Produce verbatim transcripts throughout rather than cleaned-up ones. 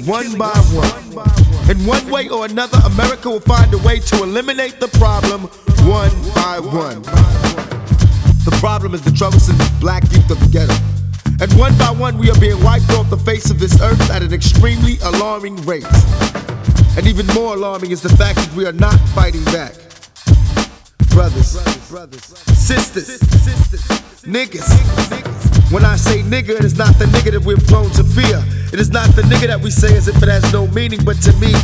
one by one. In one way or another, America will find a way to eliminate the problem one by one. The problem is the troublesome black youth of the ghetto. And one by one, we are being wiped off the face of this earth at an extremely alarming rate. And even more alarming is the fact that we are not fighting back. Brothers, sisters, niggas. When I say nigga, it is not the nigga that we've grown to fear. It is not the nigga that we say as if it has no meaning, but to me,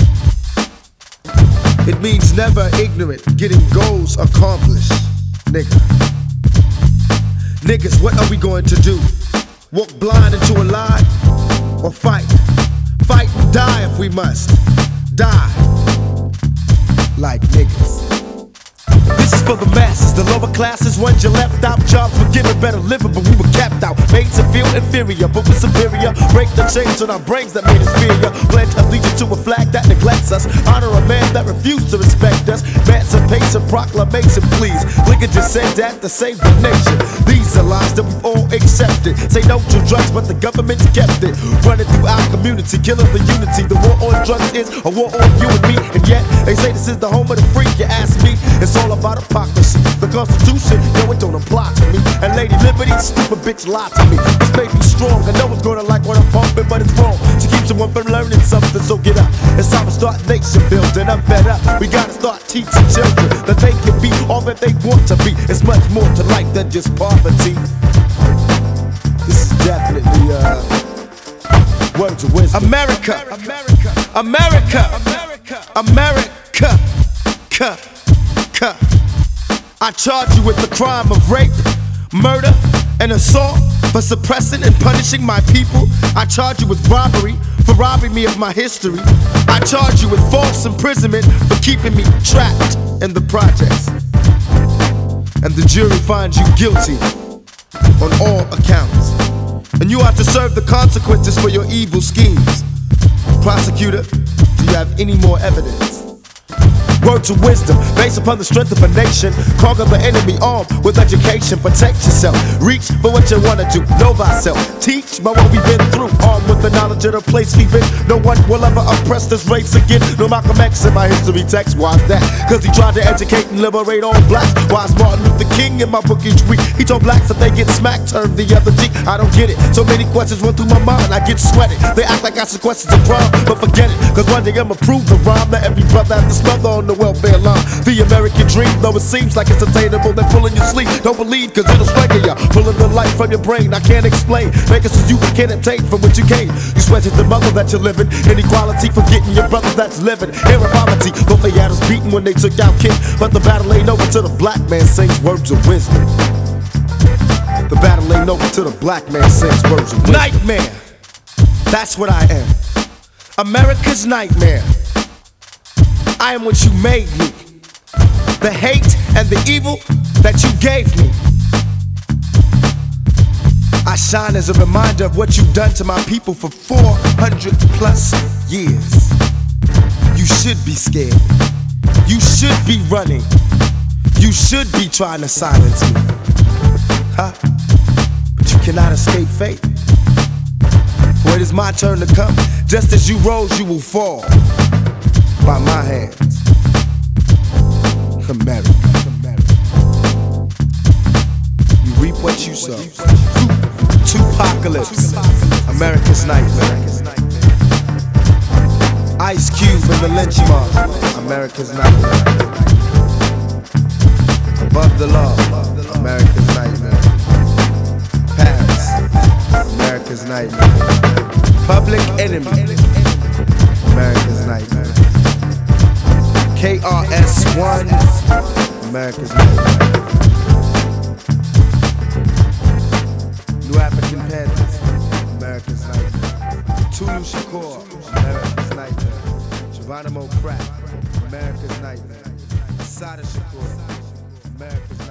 it means never ignorant, getting goals accomplished. Nigga. Niggas, what are we going to do? Walk blind into a lie? Or fight? Fight and die if we must. Die. Like niggas. This is for the masses, the lower classes, ones you left out. Jobs were given better living, but we were kept out. Made to feel inferior, but we're superior. Break the chains on our brains that made us fear ya. Pledge allegiance to a flag that neglects us. Honor a man that refused to respect us. Emancipation proclamation, please. Lincoln just said that to save the nation. These are lies that we've all accepted. Say no to drugs, but the government's kept it. Running through our community, killing the unity. The war on drugs is a war on you and me. And yet, they say this is the home of the free. You ask me, it's all about hypocrisy. The Constitution, no, it don't apply to me. And Lady Liberty, stupid bitch, lie to me. This made me strong. I know it's gonna like what I'm pumping, but it's wrong to keep someone from learning something. So get up. It's time to start nation building. I'm fed up. We gotta start teaching children that they can be all that they want to be. It's much more to life than just poverty. This is definitely uh, words of wisdom. America, America, America, America, America, America. I charge you with the crime of rape, murder, and assault for suppressing and punishing my people. I charge you with robbery for robbing me of my history. I charge you with false imprisonment for keeping me trapped in the projects. And the jury finds you guilty on all accounts. And you have to serve the consequences for your evil schemes. Prosecutor, do you have any more evidence? Words of wisdom, based upon the strength of a nation. Conquer the enemy, armed with education. Protect yourself, reach for what you wanna do. Know thyself, teach by what we've been through. Armed with the knowledge of the place we've been. No one will ever oppress this race again. No Malcolm X in my history text. Why's that? Cause he tried to educate and liberate all blacks. Why's Martin Luther King in my book each week? He told blacks that they get smacked, turn the other cheek. I don't get it, so many questions run through my mind. I get sweaty, they act like I some questions of crime. But forget it, cause one day I'ma prove the rhyme. That every brother has to smother on the welfare line. The American dream, though it seems like it's attainable, they're pulling your sleep. Don't believe, cause it'll strangle ya. Pulling the life from your brain, I can't explain. Make it so you can't obtain from what you came. You sweated the mother that you're living. Inequality, forgetting your brother that's living. Here in poverty, both they had us beaten when they took out King. But the battle ain't over till the black man sings words of wisdom. The battle ain't over till the black man sings words of wisdom. Nightmare, that's what I am. America's nightmare. I am what you made me. The hate and the evil that you gave me. I shine as a reminder of what you've done to my people for four hundred plus years. You should be scared. You should be running. You should be trying to silence me. Huh? But you cannot escape fate. For it is my turn to come. Just as you rose, you will fall. By my hands. America. You reap what you sow. Tupacalypse. America's nightmare. Ice Cube and the lynch mob. America's nightmare. Above the law. America's nightmare. Paris. America's nightmare. Public enemy. America's nightmare. K R S One, America's nightmare. New African Panthers, America's nightmare. Tulu Shakur, America's nightmare. Geronimo Pratt, America's nightmare. Sada Shakur, America's nightmare.